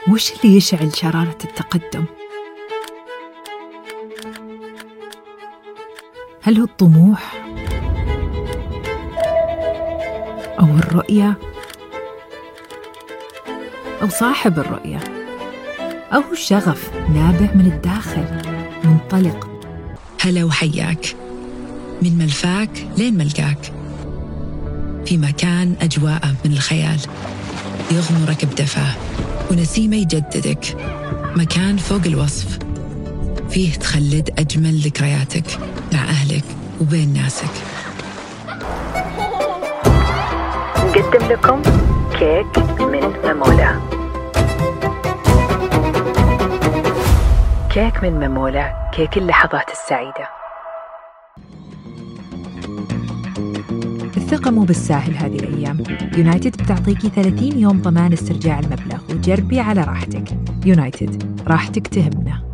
وش اللي يشعل شرارة التقدم؟ هل هو الطموح؟ أو الرؤية؟ أو صاحب الرؤية؟ أو الشغف نابع من الداخل منطلق؟ هلا وحياك، من ملفاك لين ملقاك، في مكان أجواءه من الخيال يغمرك بدفاه ونسيمه يجددك، مكان فوق الوصف فيه تخلد أجمل ذكرياتك مع أهلك وبين ناسك. نقدم لكم كيك من ممولة. كيك من ممولة، كيك اللحظات السعيدة. الثقة مو بالساهل هذه الأيام. يونايتد بتعطيكي 30 يوم ضمان استرجاع المبلغ، وجربي على راحتك. يونايتد، راحتك تهمنا.